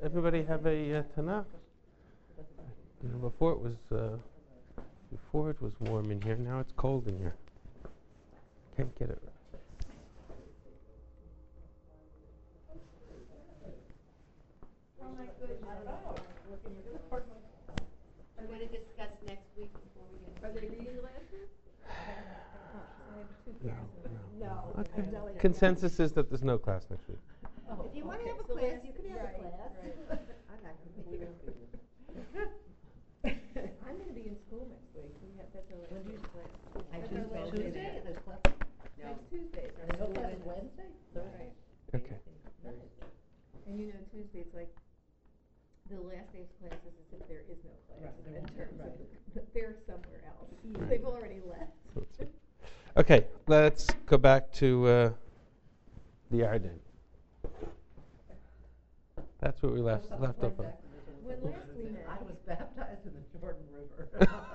everybody have a Tanakh? Before it was warm in here. Now it's cold in here. Can't get it. Oh my goodness. I'm going to discuss next week before we get. Are they reading glasses? No. Okay. Consensus is that there's no class next week. If you want to have a class, you can have a class. I'm not going to be here. I'm going to be in school next week. That's our when do you class? Tuesday? There's class. Next Tuesday. No class Wednesday? Right. Okay. And you know, Tuesday it's like the last day's classes as if there is no class in terms of they're somewhere else. They've already left. Okay, let's go back to the Yarden. That's what we left off on. When last we met, I was baptized in the Jordan River.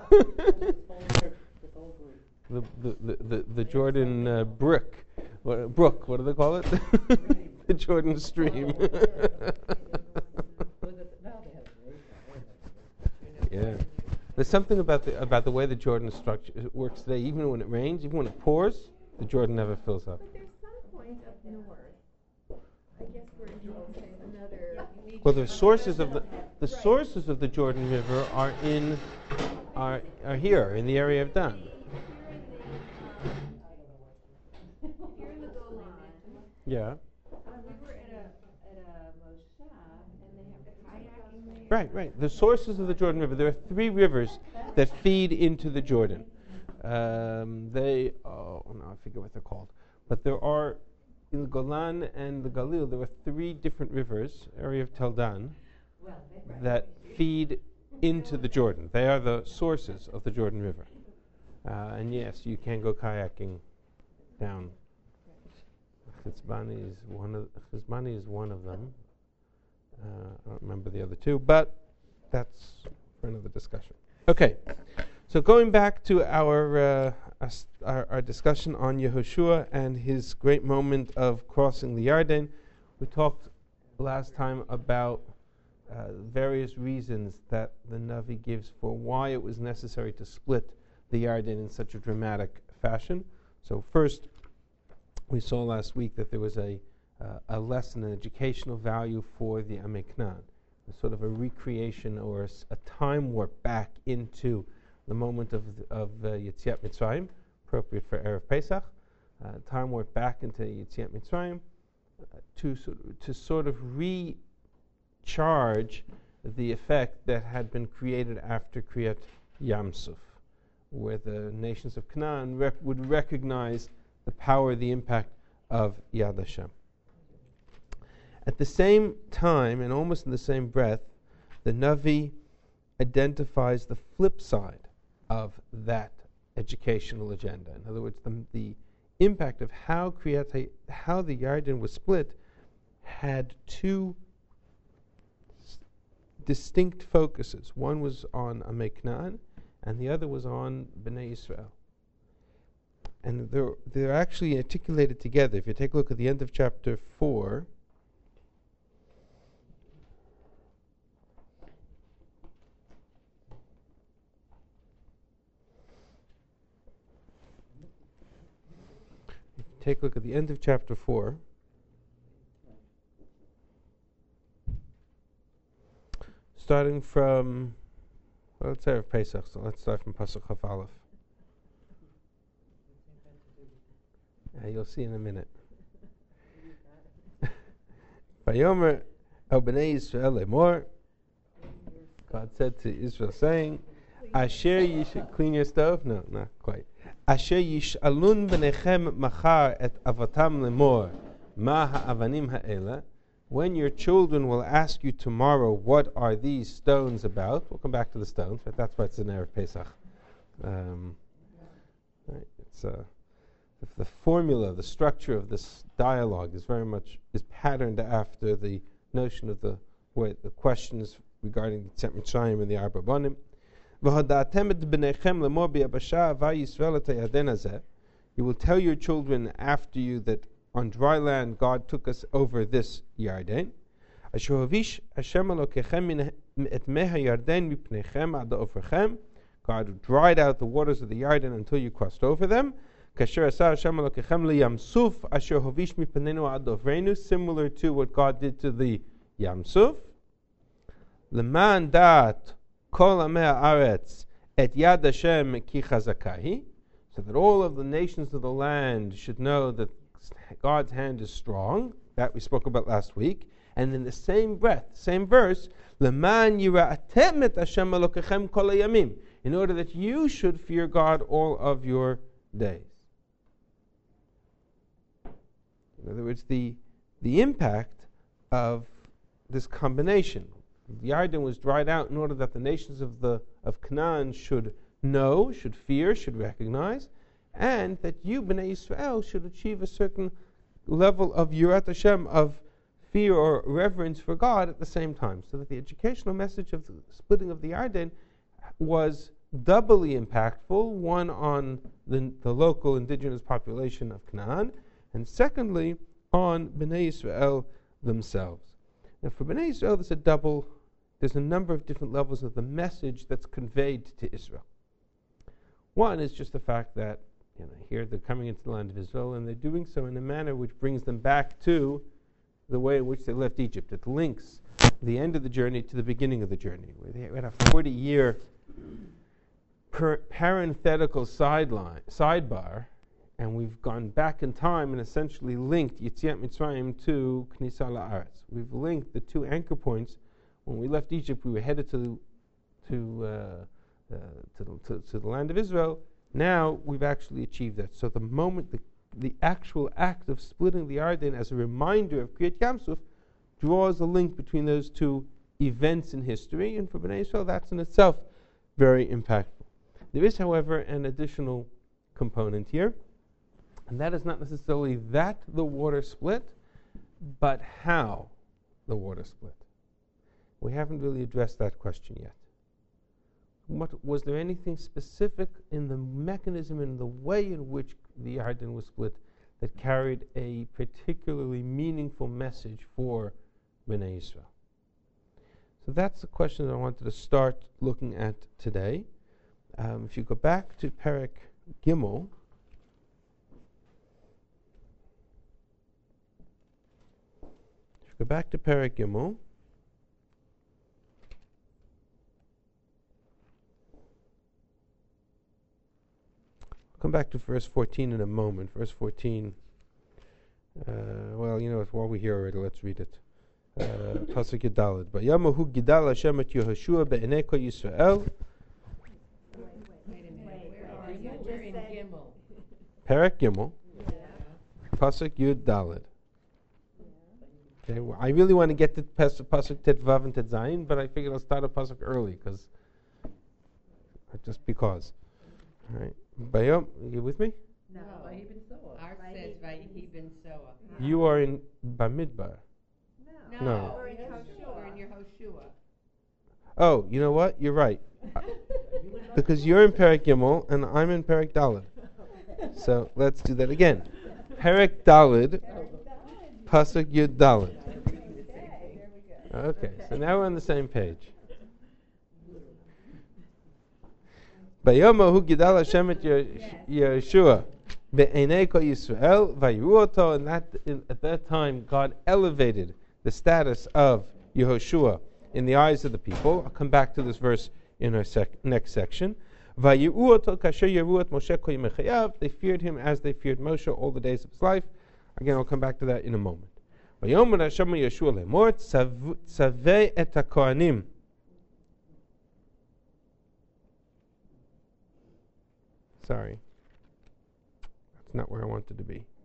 The Jordan brook. What do they call it? The Jordan stream. Yeah. There's something about the way the Jordan structure works today. Even when it rains, even when it pours, the Jordan never fills up. but there's some point up north. I guess where you will say another. Well, the sources of the Jordan River are here in the area of Dan. Here in the Golan. Yeah. We were at a moshav, and they have kayaking there. Right. The sources of the Jordan River. There are 3 rivers that feed into the Jordan. I forget what they're called. But there are, in the Golan and the Galil, there are 3 different rivers, area of Tel Dan, that feed into the Jordan. They are the sources of the Jordan River. And yes, you can go kayaking down. Chizbani is one of them. I don't remember the other 2, but that's for another discussion. Okay, so going back to our discussion on Yehoshua and his great moment of crossing the Yarden, we talked last time about various reasons that the Navi gives for why it was necessary to split the Yarden in such a dramatic fashion. So first, we saw last week that there was a lesson, an educational value for the Amei Knan, sort of a recreation or a time warp back into the moment of Yetziat Mitzrayim, appropriate for Erev Pesach, time warp back into Yetziat Mitzrayim to sort of recharge the effect that had been created after Kriyat Yamsuf, where the nations of Canaan would recognize the power, the impact of Yad Hashem. At the same time, and almost in the same breath, the Navi identifies the flip side of that educational agenda. In other words, the impact of how the Yarden was split had 2 distinct focuses. One was on Amei Knan, and the other was on Bnei Yisrael. And they're actually articulated together. If you take a look at the end of chapter 4, take a look at the end of chapter 4. Starting from, let's say of Pesach, so let's start from Pasuk Chaf Aleph. You'll see in a minute. Vayomer el bnei Yisrael lemor. God said to Israel, saying, Asher you should clean your stove? No, not quite. Asher yish'alun b'nechem machar et avotam lemor ma ha'avanim ha'ela. When your children will ask you tomorrow, what are these stones about? We'll come back to the stones, but that's why it's in Erev Pesach. Right, it's the formula, the structure of this dialogue is patterned after the notion of the questions regarding the Yetziat Mitzrayim and the Arba Banim. You will tell your children after you that on dry land God took us over this Yarden. Asher hovish Hashem Elokechem et mei hayarden mipnechem ad ofrechem. God dried out the waters of the Yarden until you crossed over them. Kasher asa Hashem Elokechem liyam suf asher hovish mipenenu ad ofreinu, similar to what God did to the Yam Suf. Leman dat kol amei haaretz et yad Hashem ki chazakahi, so that all of the nations of the land should know that God's hand is strong. That we spoke about last week. And in the same breath, same verse, leman yira'atem et Hashem Elokechem kol hayamim, in order that you should fear God all of your days. In other words, the impact of this combination. The Yarden was dried out in order that the nations of Canaan should know, should fear, should recognize, and that you, Bnei Yisrael, should achieve a certain level of Yirat Hashem, of fear or reverence for God at the same time. So that the educational message of the splitting of the Yarden was doubly impactful, one on the local indigenous population of Canaan, and secondly, on Bnei Yisrael themselves. Now for Bnei Yisrael, there's a number of different levels of the message that's conveyed to Israel. One is just the fact that, here they're coming into the land of Israel, and they're doing so in a manner which brings them back to the way in which they left Egypt. It links the end of the journey to the beginning of the journey, where they had a 40-year parenthetical sidebar, and we've gone back in time and essentially linked Yetziat Mitzrayim to Knisa La'aretz. We've linked the two anchor points. When we left Egypt, we were headed to the land of Israel. Now we've actually achieved that. So the moment, the actual act of splitting the Yarden as a reminder of Kriyat Yamsuf draws a link between those two events in history, and for Bnei Yisrael, that's in itself very impactful. There is, however, an additional component here, and that is not necessarily that the water split, but how the water split. We haven't really addressed that question yet. Was there anything specific in the mechanism and the way in which the Yarden was split that carried a particularly meaningful message for Bnei Yisrael? So that's the question that I wanted to start looking at today. If you go back to Perek Gimel, come back to verse 14 in a moment. Verse 14, while we're here already, let's read it. Pasuk Yudalid. Vayamahu Gidal Hashem et Yehoshua be'enei kol Yisrael. We're in Gimel. Perek Gimel. Pasuk Yudalid. Okay, well, I really want to get to Pasuk Tet Vav and Tet Zayin, but I figured I'll start a Pasuk early, just because. All right. Bayom, you with me? No. Vayi ben Soah. Ours says Vayi ben Soah. You are in Bamidbar. No. We're in Hoshua. We're in your Hoshua. Oh, you know what? You're right. Because you're in Perek Gimel and I'm in Perek Dalid. So let's do that again. Perek Dalid, Pasuk Yud Dalid. Okay, so now we're on the same page. Bayomahu Gidal Hashem et Yeshua be'enei kol Yisrael vayiru oto, and at that time God elevated the status of Yehoshua in the eyes of the people. I'll come back to this verse in our next section. Vayiru oto kasher yeru et Moshe kol yemei chayav. They feared him as they feared Moshe all the days of his life. Again, I'll come back to that in a moment. Vayomer Hashem Yeshua lemor tzavei et hakohanim. Sorry. That's not where I wanted to be.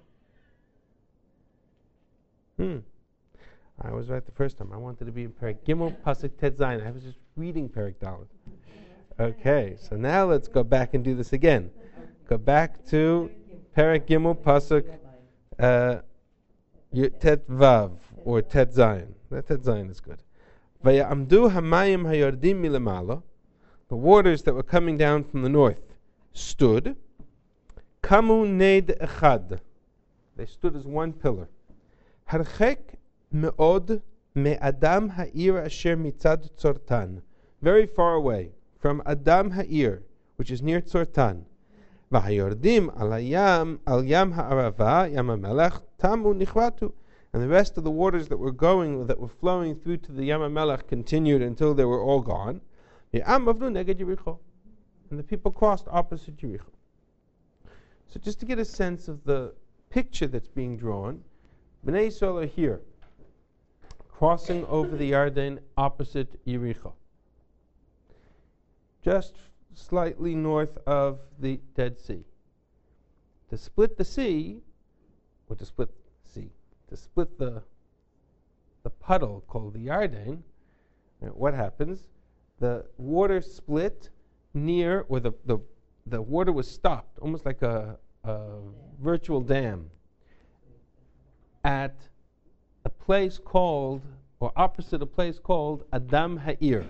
I was right the first time. I wanted to be in Perek Gimel, Pasuk Tet Zayin. I was just reading Perek Daled. Okay, so now let's go back and do this again. Go back to Perek Gimel, Pasuk Tet Vav, or Tet Zayin. That Tet Zayin is good. Vayamdu hamayim hayordim milamala. The waters that were coming down from the north stood. Kamu neid echad. They stood as one pillar. Harchek me'od me Adam Ha'ir asher mitzad Tzortan, very far away from Adam Ha'ir, which is near Tzortan. V'hayordim al yam ha'arava Yam HaMelech tamu nichvatu. And the rest of the waters that were flowing through to the Yam HaMelech continued until they were all gone. And the people crossed opposite Jericho. So just to get a sense of the picture that's being drawn, Bnei Yisrael are here, crossing over the Yarden opposite Jericho, just slightly north of the Dead Sea. To split the sea, or to split the puddle called the Yarden, what happens? The water split near, or the water was stopped, almost like a virtual dam, at a place called, or opposite a place called Adam Ha'ir,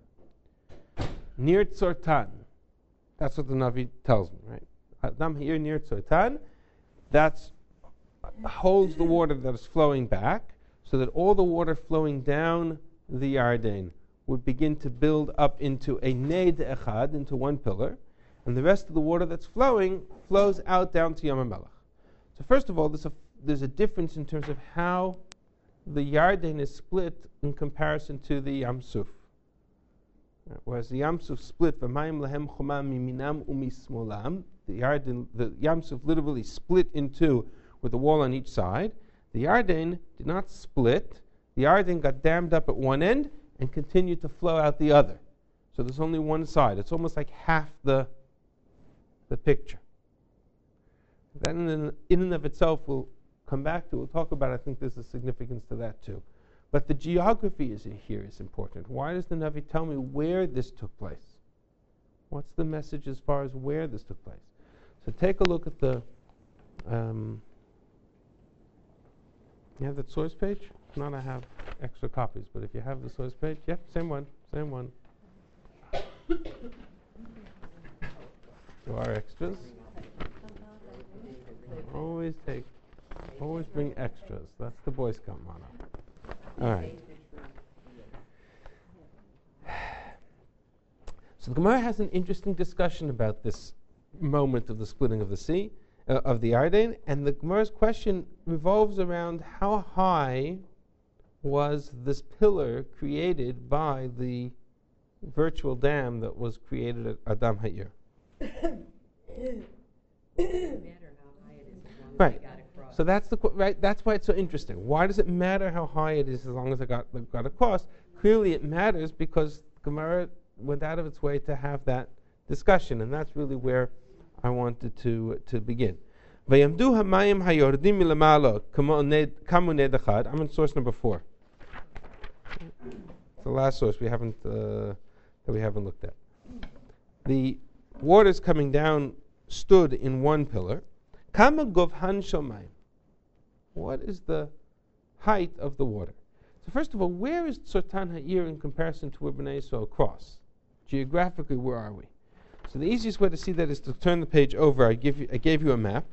near Tzortan. That's what the Navi tells me, right? Adam Ha'ir near Tzortan, that's holds the water that is flowing back, so that all the water flowing down the Yarden would begin to build up into a Neid Echad, into one pillar, and the rest of the water that's flowing flows out down to Yam HaMelech. So first of all, there's a difference in terms of how the Yarden is split in comparison to the Yam Suf. Whereas the Yam Suf split, v'mayim lahem chumam miminam umismolam, the Yam Suf literally split in two with a wall on each side. The Yarden did not split. The Yarden got dammed up at one end and continued to flow out the other. So there's only one side. It's almost like half the picture. That in and of itself we'll come back to. We'll talk about. I think there's a significance to that too. But the geography here is important. Why does the Navi tell me where this took place? What's the message as far as where this took place? So take a look at the. You have that source page? If not, I have extra copies. But if you have the source page, yep, same one. There are extras. Always bring extras. That's the Boy Scout motto. All right. So the Gemara has an interesting discussion about this moment of the splitting of the sea, of the Yarden, and the Gemara's question revolves around how high was this pillar created by the virtual dam that was created at Adam Ha'ir. Right. So that's that's why it's so interesting. Why does it matter how high it is as long as it got across? Clearly, it matters because Gemara went out of its way to have that discussion, and that's really where I wanted to begin. I'm on source number 4. It's the last source we haven't looked at. The waters coming down stood in one pillar. What is the height of the water? So first of all, where is Tzortan Ha'ir in comparison to where Bnei Yisrael cross? Geographically, where are we? So the easiest way to see that is to turn the page over. I gave you a map.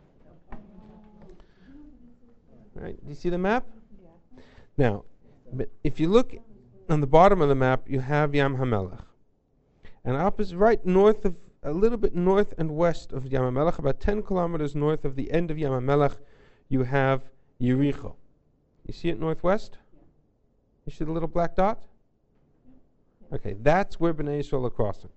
Right? Do you see the map? Yeah. Now, if you look on the bottom of the map, you have Yam HaMelech. And opposite, right north of, a little bit north and west of Yam HaMelech, about 10 kilometers north of the end of Yam HaMelech, you have Yericho. You see it northwest? You see the little black dot? Okay, that's where Bnei Yisrael are crossing.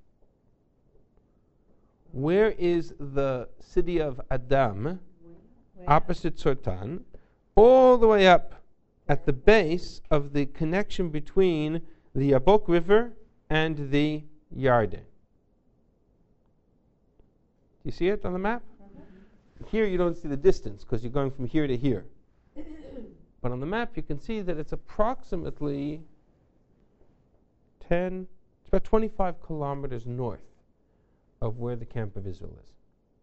Where is the city of Adam, opposite Tzortan, all the way up at the base of the connection between the Yabok River and the Yarden? Do you see it on the map? Here you don't see the distance because you're going from here to here. But on the map you can see that it's approximately it's about 25 kilometers north of where the camp of Israel is.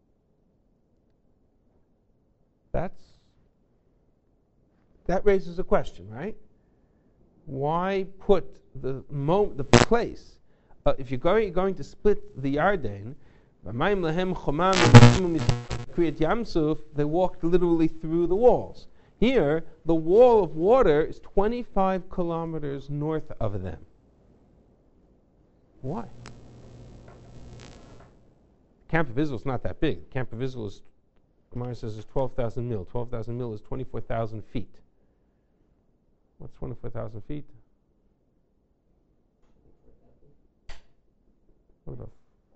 That raises a question, right? Why put the place? If you're going to split the Yarden, they walked literally through the walls. Here, the wall of water is 25 kilometers north of them. Why? Camp of Israel is not that big. Camp of Israel is, Gemara says, is 12,000 mil. 12,000 mil is 24,000 feet. What's 24,000 feet? What about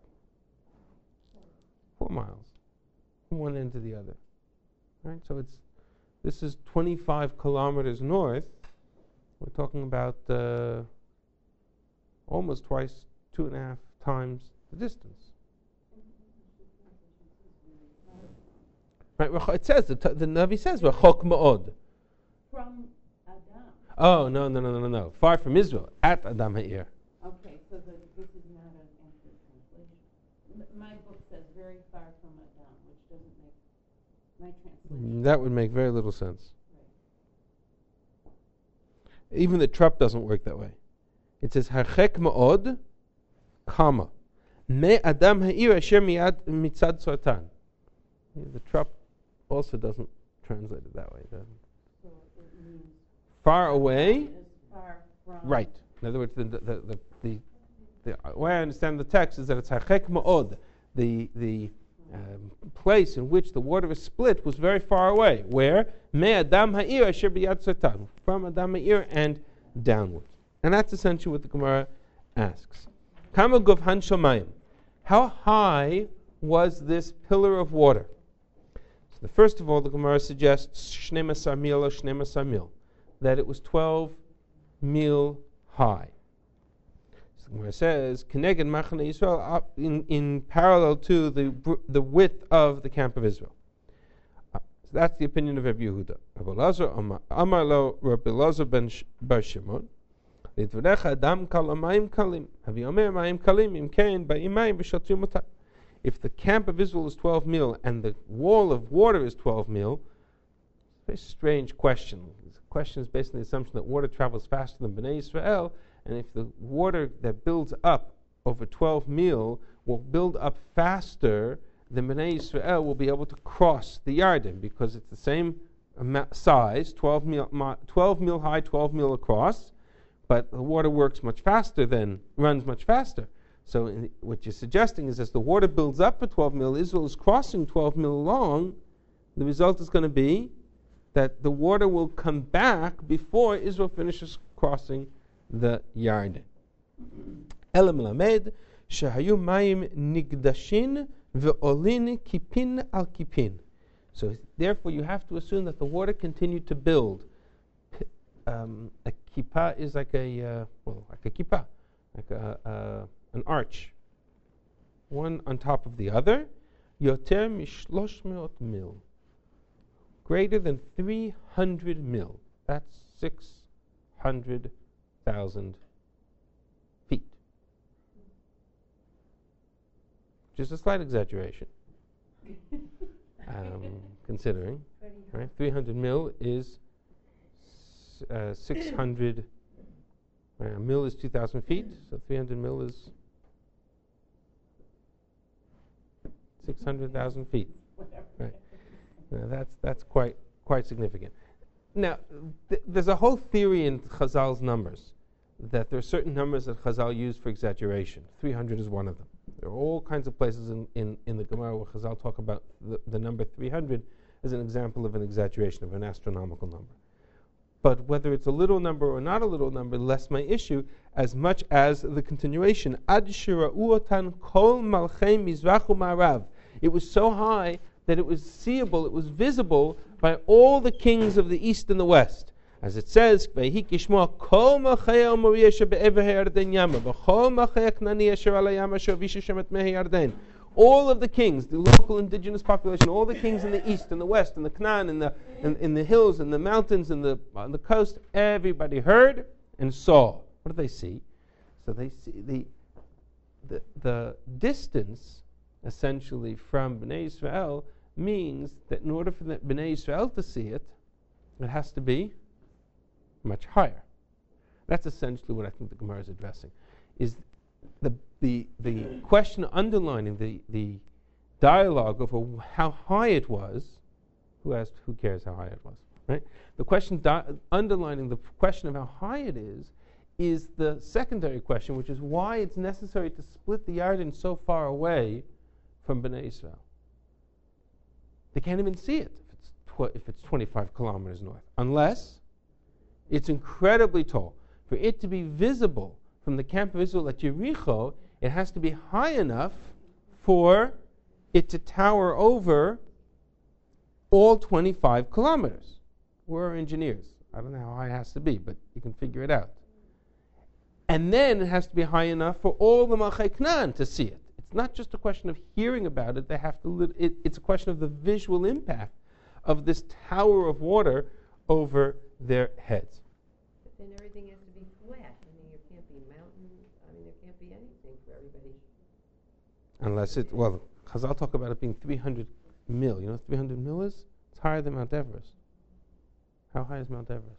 4 miles from one end to the other? Right. So this is 25 kilometers north. We're talking about almost twice, 2.5 times the distance. Right. It says the Navi says "V'chok ma'od." From Adam. Oh no! Far from Israel, at Adam Ha'ir. Okay, so this is not an accurate translation. My book says very far from Adam, which doesn't make my translation. That would make very little sense. Right. Even the trup doesn't work that way. It says Harchek ma'od, comma me Adam Ha'ir asher mitzad Sartan. The trup also doesn't translate it that way. So it means far away. Far from. Right. In other words, the way I understand the text is that it's Hachek Ma'od. The place in which the water is split was very far away. Where? Me Adam Ha'ir asher b'yad Satan. From Adam Ha'ir and downward. And that's essentially what the Gemara asks. Kama Govhan Shomayim. How high was this pillar of water? So first of all, the Gemara suggests Shnemasar mil or Shnemasar mil, that it was 12 mil high. So the Gemara says, Keneged Machane Yisrael, in parallel to the width of the camp of Israel. So that's the opinion of Rabbi Yehuda. Rabbi Elazar, Amar lo Rabbi Elazar ben Bar Shimon, Lidvarecha Adam kal amayim kalim, Havi omer mayim kalim, im kein ba'imayim v'shatrim otam. If the camp of Israel is 12 mil and the wall of water is 12 mil, it's a very strange question. The question is based on the assumption that water travels faster than Bnei Israel, and if the water that builds up over 12 mil will build up faster, then Bnei Israel will be able to cross the Yarden because it's the same size, 12 mil high, 12 mil across, but the water runs much faster. So what you're suggesting is as the water builds up for 12 mil, Israel is crossing 12 mil long, the result is going to be that the water will come back before Israel finishes crossing the Yarden. Ela melamed shehayu mayim nigdashin ve'olin kipin al kipin. So therefore you have to assume that the water continued to build. A kippah is like a kippah, like an arch, one on top of the other, yoter mishlosh meot mil, greater than 300 mil. That's 600,000 feet, which is a slight exaggeration, considering, right? 300 mil is 600. A mil is 2,000 feet, so 300 mil is 600,000 feet. Right. Now that's quite significant. Now, there's a whole theory in Chazal's numbers that there are certain numbers that Chazal use for exaggeration. 300 is one of them. There are all kinds of places in the Gemara where Chazal talk about the number 300 as an example of an exaggeration, of an astronomical number. But whether it's a little number or not a little number, less my issue, as much as the continuation. Ad shira'uotan kol malchei mizrach u'ma'arav. It was so high that it was seeable, it was visible by all the kings of the east and the west. As it says, Vayhi kishmo kol malchei al-Moriah shebe'ever ha'yarden yama, v'chol malchei ha'knani asher al ha'yam asher visha shemet mei ha'yarden. All of the kings, the local indigenous population, all the kings in the east and the west, and the Canaan, in the hills, and the mountains, and on the coast, everybody heard and saw. What do they see? So they see the distance, essentially, from Bnei Israel means that in order for the Bnei Israel to see it, it has to be much higher. That's essentially what I think the Gemara is addressing. Is the question underlining the dialogue over how high it was. Who cares how high it was? right? The question underlining the question of how high it is the secondary question, which is why it's necessary to split the Yarden so far away from Bnei Israel. They can't even see it if it's 25 kilometers north, unless it's incredibly tall. For it to be visible from the camp of Israel at Yericho, it has to be high enough for it to tower over all 25 kilometers. We're engineers. I don't know how high it has to be, but you can figure it out. And then it has to be high enough for all the Malchei Knan to see it. It's not just a question of hearing about it. They have to. It's a question of the visual impact of this tower of water over their heads. But then everything has to be flat. I mean, there can't be mountains. I mean, there can't be anything for everybody. Unless Chazal talk about it being 300 mil. You know what 300 mil is? It's higher than Mount Everest. How high is Mount Everest?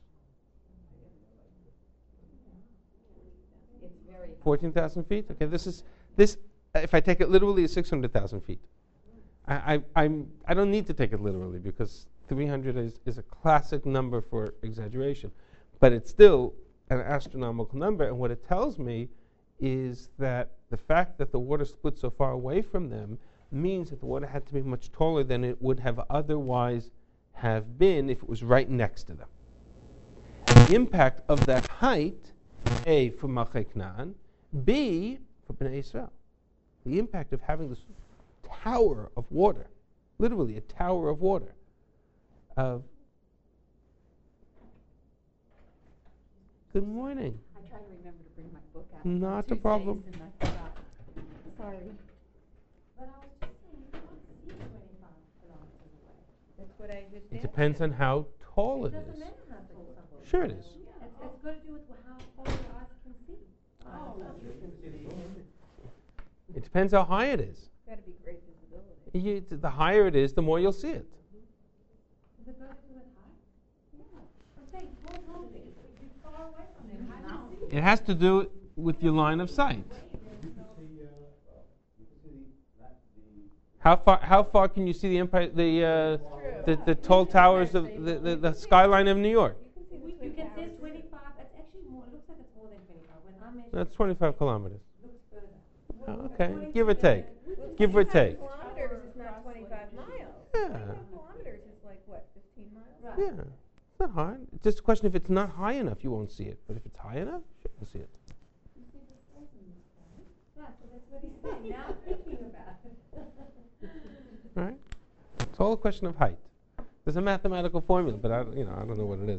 It's very 14,000 feet? Okay, this, if I take it literally, is 600,000 feet. I don't need to take it literally because 300 is a classic number for exaggeration. But it's still an astronomical number, and what it tells me is that the fact that the water split so far away from them means that the water had to be much taller than it would have otherwise have been if it was right next to them. The impact of that height, A, for Malchei Knan, B, for Bnei Israel. The impact of having this tower of water, literally a tower of water. Good morning. I try to remember to bring my book out. Not a problem. Tuesdays, and I forgot. Sorry. But I was just saying, you can't see 25 kilometers away. That's what I just It answered. depends on how tall it Doesn't is. matter how tall something is. Sure it is. It's got to do with how far your eyes can see. Oh, It depends how high it is. Got to be great visibility. The higher it is, the more you'll see it. Is it got to do with height? Yeah. I'm saying tall buildings, if you're far away from them, how do you see it? It has to do with your line of sight. How far can you see the empire, the tall towers of the skyline of New York? You can say 25. It's actually more. It looks like it's more than 25. When I measure, That's 25 kilometers. it looks further. Oh, okay, give or take. Give or take. Kilometers is not 25 miles. Yeah. 25 kilometers is like, what, 15 miles? Right. Yeah, it's not hard. It's just a question if it's not high enough, you won't see it. But if it's high enough, sure, you'll see it. You see the stars in the sky? Right. So that's what he's saying. Now I'm thinking about it. Right? It's all a question of height. There's a mathematical formula, but I don't know what it is.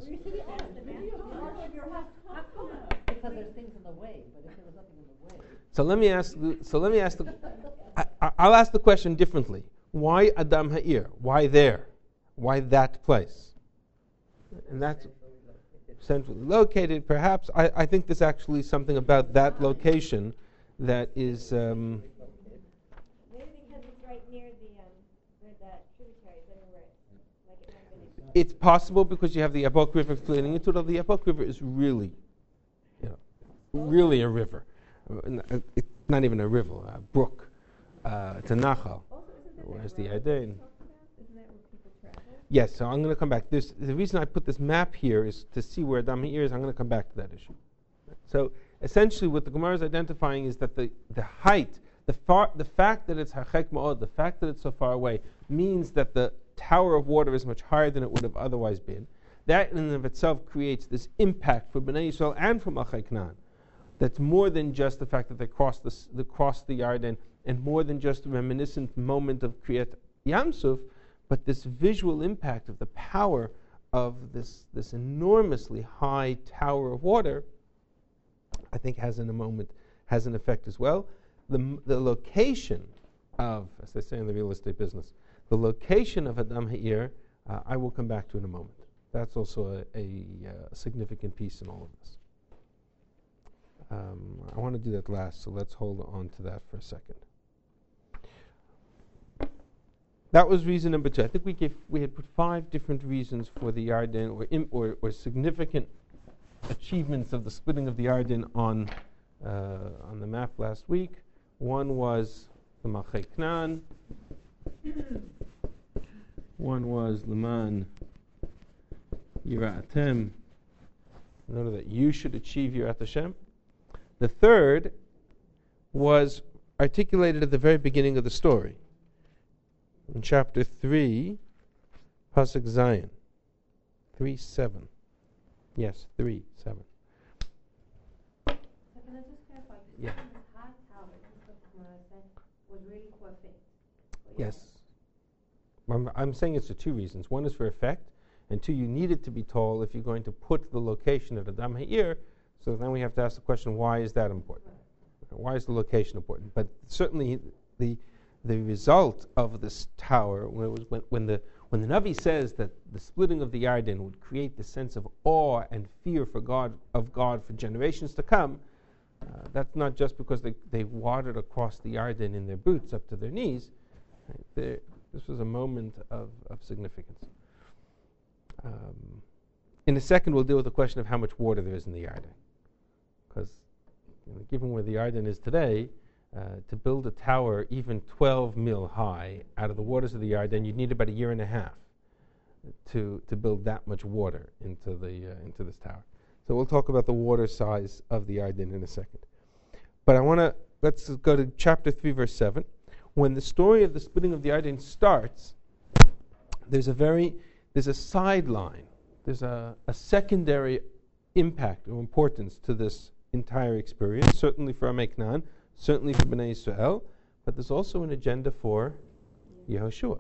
because there's things in the way, but if there was nothing in the way. So let me ask I'll ask the question differently. Why Adam Ha'ir? Why there? Why that place? And that's centrally located. Perhaps I think there's actually something about that location that is. Maybe because it's right near the tributary, then like it might have been. It's possible because you have the Yabok River flowing into it. The Yabok River is really, really a river. It's not even a river, a brook. It's a Nachal. Where's the Yarden? Isn't that where people travel? Yes, so I'm going to come back. The reason I put this map here is to see where Adam Ha'ir is. I'm going to come back to that issue. So essentially what the Gemara is identifying is that the height, the fact that it's Hachek Ma'od, the fact that it's so far away, means that the tower of water is much higher than it would have otherwise been. That in and of itself creates this impact for Bnei Yisrael and for Malchei Knan. That's more than just the fact that they crossed the Yarden, and more than just a reminiscent moment of Kriyat Yamsuf, but this visual impact of the power of this enormously high tower of water, I think has an effect as well. The location of, as they say in the real estate business, the location of Adam Ha'ir, I will come back to in a moment. That's also a significant piece in all of this. I want to do that last, so let's hold on to that for a second. That was reason number 2. I think we had put 5 different reasons for the Yarden, or significant achievements of the splitting of the Yarden on the map last week. One was the Malchei Knan. One was Leman Yiratem, in order that you should achieve Yirat Hashem. The third was articulated at the very beginning of the story. In chapter 3, Pasuk Zayin, 3:7. Yes, 3:7. So can I just clarify? Yeah. This high tower, this is what Tamara said, was really for effect. Yes. I'm saying it's for two reasons. One is for effect, and two, you need it to be tall if you're going to put the location of Adam Ha'ir. So then we have to ask the question, why is that important? Why is the location important? But certainly the result of this tower, when the Navi says that the splitting of the Yarden would create the sense of awe and fear for God for generations to come, that's not just because they watered across the Yarden in their boots up to their knees. Right? This was a moment of significance. In a second, we'll deal with the question of how much water there is in the Yarden. Because given where the Yarden is today, to build a tower even 12 mil high out of the waters of the Yarden, you'd need about a year and a half to build that much water into this tower. So we'll talk about the water size of the Yarden in a second. But let's go to chapter 3, verse 7. When the story of the splitting of the Yarden starts, there's a sideline, there's a secondary impact or importance to this entire experience, certainly for Amei Knan, certainly for Bnei Yisrael, but there's also an agenda for Yehoshua.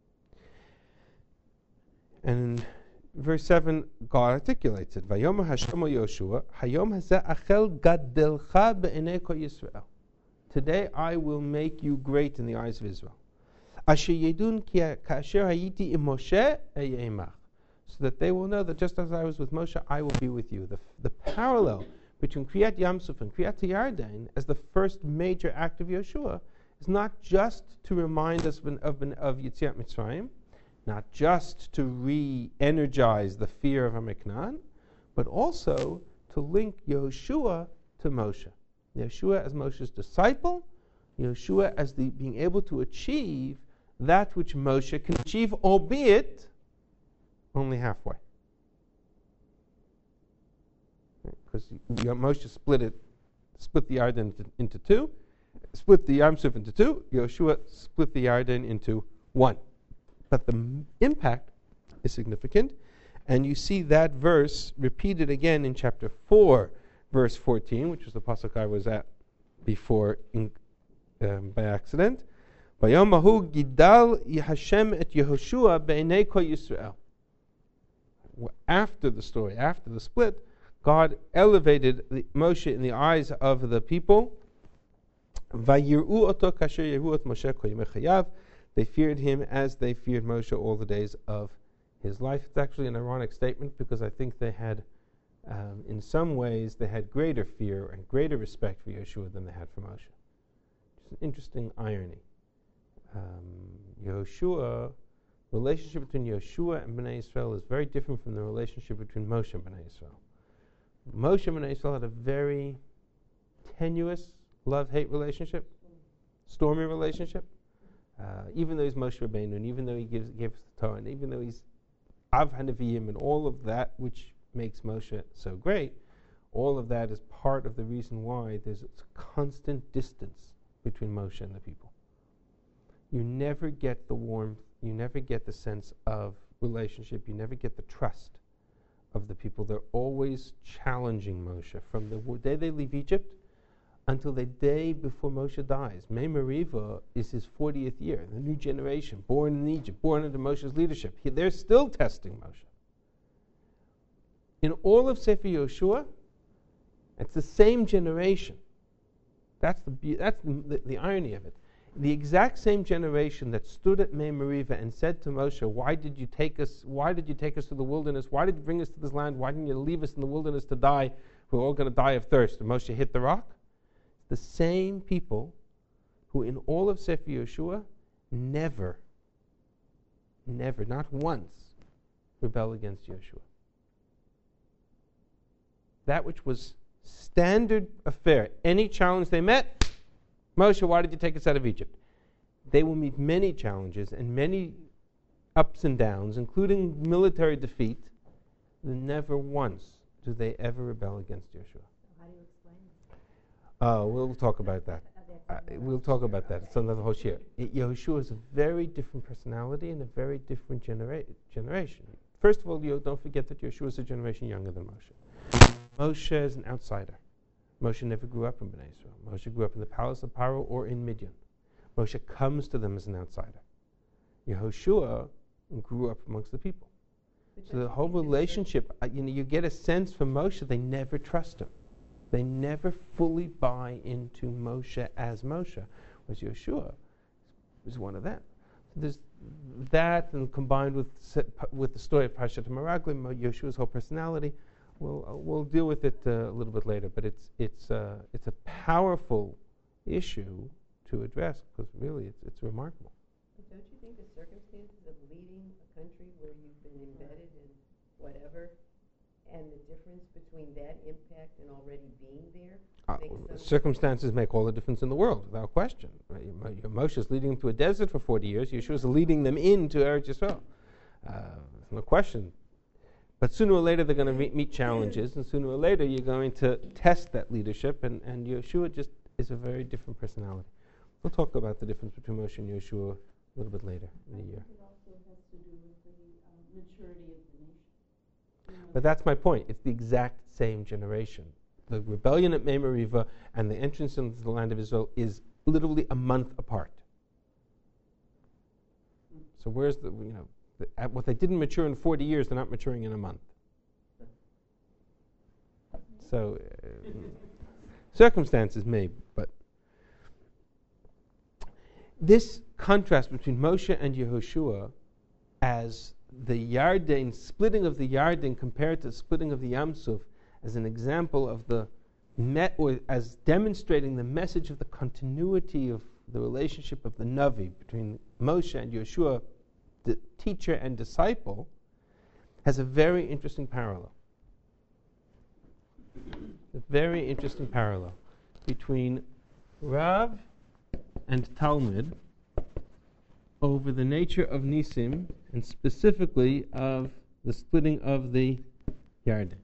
And in verse 7, God articulates it. Vayomer Hashem el Yehoshua, Hayom hazeh achel gadelcha be'enei kol Yisrael. Today I will make you great in the eyes of Israel. Asher yedun ki kasher hayiti im Moshe ehyeh imach. So that they will know that just as I was with Moshe, I will be with you. The parallel between Kriyat Yamsuf and Kriyat Yarden as the first major act of Yeshua is not just to remind us of Yetziat Mitzrayim, not just to re-energize the fear of Amei Knan, but also to link Yehoshua to Moshe. Yehoshua as Moshe's disciple, Yehoshua as being able to achieve that which Moshe can achieve, albeit only halfway. Because Moshe split the Yarden into two, split the Yam Suf into two, Yehoshua split the Yarden into one. But the impact is significant, and you see that verse repeated again in chapter 4, verse 14, which was the pasuk I was at before by accident. Bayom hahu gidal Hashem et Yehoshua be'enei kol Yisrael. After the story, after the split, God elevated Moshe in the eyes of the people. Vayir'u oto kasher yehu et Moshe kol yemei chayav. They feared him as they feared Moshe all the days of his life. It's actually an ironic statement because I think they had, in some ways, they had greater fear and greater respect for Yeshua than they had for Moshe. It's an interesting irony. The relationship between Yeshua and Bnei Yisrael is very different from the relationship between Moshe and Bnei Yisrael. Moshe and Bnei Yisrael had a very tenuous love-hate relationship, stormy relationship. Even though he's Moshe Rabbeinu, and even though he gives the Torah, and even though he's Av HaNevi'im and all of that which makes Moshe so great, all of that is part of the reason why there's a constant distance between Moshe and the people. You never get the warmth, you never get the sense of relationship, you never get the trust of the people. They're always challenging Moshe from the day they leave Egypt until the day before Moshe dies. Mei Meriva is his 40th year, the new generation, born in Egypt, born under Moshe's leadership. They're still testing Moshe. In all of Sefer Yehoshua, it's the same generation. That's the irony of it. The exact same generation that stood at Mei Meriva and said to Moshe, why did you take us to the wilderness? Why did you bring us to this land? Why didn't you leave us in the wilderness to die? We're all going to die of thirst. And Moshe hit the rock. The same people who in all of Sefer Yehoshua never, not once, rebel against Yeshua. That which was standard affair, any challenge they met, Moshe, why did you take us out of Egypt? They will meet many challenges and many ups and downs, including military defeat. never once do they ever rebel against Yeshua. How do you explain it? We'll talk about that. We'll talk about that. It's another whole year. Yehoshua is a very different personality and a very different generation. First of all, don't forget that Yeshua is a generation younger than Moshe. Moshe is an outsider. Moshe never grew up in Bnei Israel. Moshe grew up in the palace of Paro or in Midian. Moshe comes to them as an outsider. Yehoshua grew up amongst the people. So the whole relationship, you get a sense from Moshe, they never trust him. They never fully buy into Moshe as Moshe. Whereas Yeshua is one of them. So there's that, and combined with the story of Parshat Meraglim, Yeshua's whole personality. We'll deal with it a little bit later, but it's a powerful issue to address because really it's remarkable. But don't you think the circumstances of leading a country where you've been embedded in whatever, and the difference between that impact and already being there makes Circumstances make all the difference in the world, without question. Moshe is leading them to a desert for 40 years. Yeshua is leading them into Eretz Yisrael. No question. But sooner or later they're going to meet challenges, and sooner or later you're going to test that leadership, and Yeshua just is a very different personality. We'll talk about the difference between Moshe and Yeshua a little bit later in the year. It also has to do with the maturity of the nation. But that's my point. It's the exact same generation. The rebellion at Mei Meriva and the entrance into the land of Israel is literally a month apart. So where's what they didn't mature in 40 years, they're not maturing in a month. So circumstances may, but this contrast between Moshe and Yehoshua as the Yarden, splitting of the Yarden compared to the splitting of the Yam Suf, as an example of or as demonstrating the message of the continuity of the relationship of the Navi between Moshe and Yehoshua, the teacher and disciple, has a very interesting parallel. A very interesting parallel between Rav and Talmud over the nature of Nisim, and specifically of the splitting of the Yarden.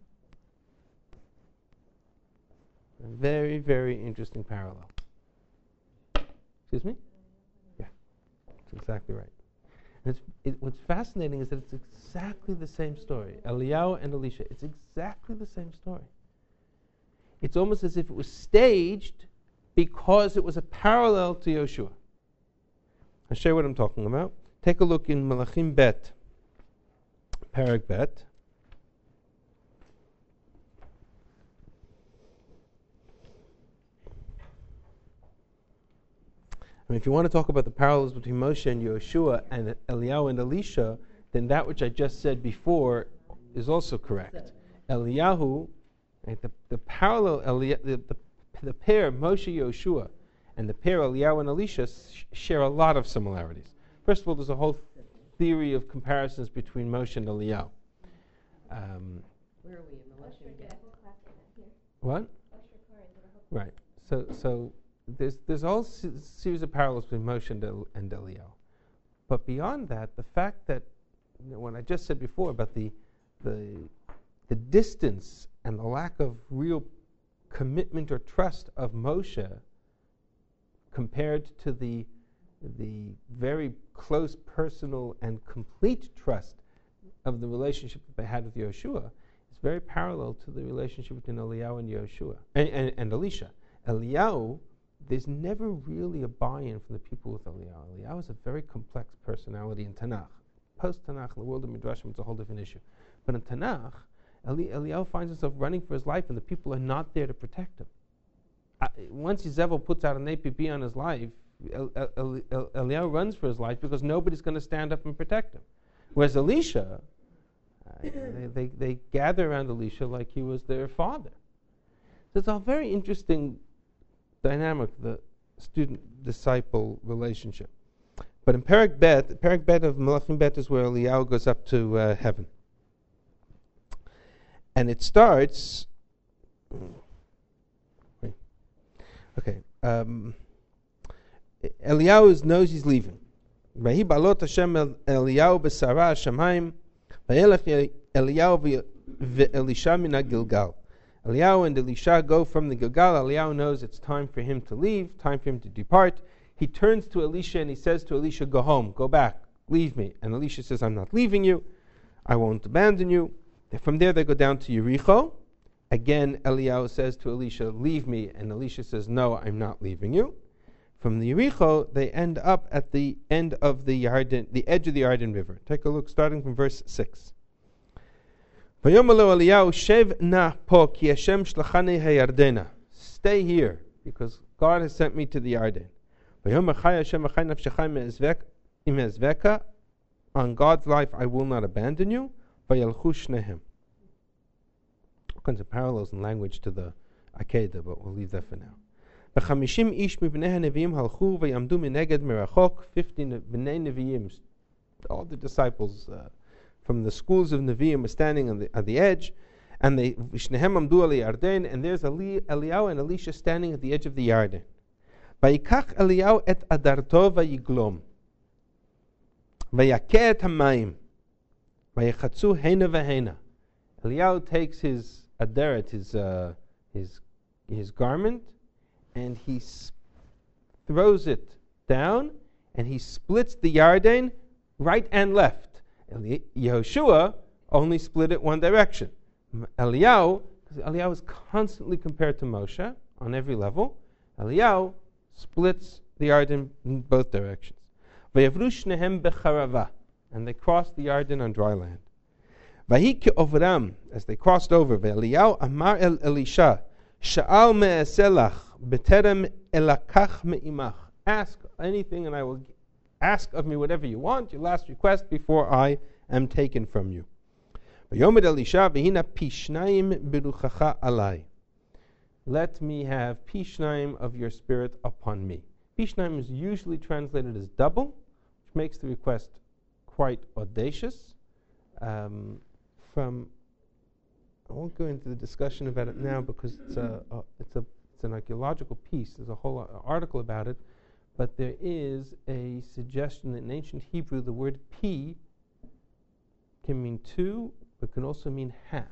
A very, very interesting parallel. Excuse me? Yeah, that's exactly right. And what's fascinating is that it's exactly the same story. Eliyahu and Elisha, it's exactly the same story. It's almost as if it was staged because it was a parallel to Yoshua. I'll show you what I'm talking about. Take a look in Malachim Bet, Parak Bet. If you want to talk about the parallels between Moshe and Yehoshua and Eliyahu and Elisha, then that which I just said before is also correct. Eliyahu, right, the parallel, the pair Moshe Yehoshua and the pair Eliyahu and Elisha share a lot of similarities. First of all, there's a whole theory of comparisons between Moshe and Eliyahu. Where are we in the lesson? What? Right. So there's all series of parallels between Moshe and Eliyahu. But beyond that, the fact that when I just said before about the distance and the lack of real commitment or trust of Moshe compared to the very close, personal, and complete trust of the relationship that they had with Yehoshua, is very parallel to the relationship between Eliyahu and Yehoshua and Elisha. Eliyahu, there's never really a buy-in from the people with Eliyahu. Eliyahu is a very complex personality in Tanakh. Post-Tanakh, in the world of Midrashim, it's a whole different issue. But in Tanakh, Eliyahu finds himself running for his life, and the people are not there to protect him. Once Yezebel puts out an APB on his life, Eliyahu runs for his life because nobody's going to stand up and protect him. Whereas Elisha, they gather around Elisha like he was their father. So it's a very interesting dynamic, the student-disciple relationship. But in Parak Bet of Malachim Bet is where Eliyahu goes up to heaven. And it starts... Eliyahu knows he's leaving. Vahi balot Hashem Eliyahu b'sara Hashemayim. Vayelech Eliyahu ve'Elisha mina Gilgal. Eliyahu and Elisha go from the Gilgal. Eliyahu knows it's time for him to leave, time for him to depart. He turns to Elisha and he says to Elisha, go home, go back, leave me. And Elisha says, I'm not leaving you. I won't abandon you. From there they go down to Yericho. Again, Eliyahu says to Elisha, leave me. And Elisha says, no, I'm not leaving you. From the Yericho, they end up at the end of the Yarden, the edge of the Yarden River. Take a look, starting from verse 6. Stay here, because God has sent me to the Yarden. On God's life, I will not abandon you. All kinds of parallels in language to the Akedah, but we'll leave that for now. 15 Bnei Nevi'im, all the disciples from the schools of Nevi'im were standing on the edge, and they Vishnehem Amdu Ali Yarden, and there's Eliyahu and Elisha standing at the edge of the Yarden. Vayikach Eliyahu et adarto vayiglom, vayakeh et hamayim, vayichatzu hena vehena. Eliyahu takes his aderet, his garment, and he throws it down, and he splits the Yarden right and left. Yehoshua only split it one direction. Eliyahu is constantly compared to Moshe on every level. Eliyahu splits the Yarden in both directions. Vayavru shnehem becharava, and they crossed the Yarden on dry land. Vahi ke'ovram, as they crossed over, Eliyahu amar el Elisha, sha'al me'eselach beterem elakach me'imach. Ask anything, and I will ask of me whatever you want, your last request, before I am taken from you. Vayomer Elisha v'hina pishnayim beruchacha alai. Let me have pishnayim of your spirit upon me. Pishnayim is usually translated as double, which makes the request quite audacious. I won't go into the discussion about it now because it's an archaeological piece. There's a whole article about it. But there is a suggestion that in ancient Hebrew the word pi can mean two, but can also mean half.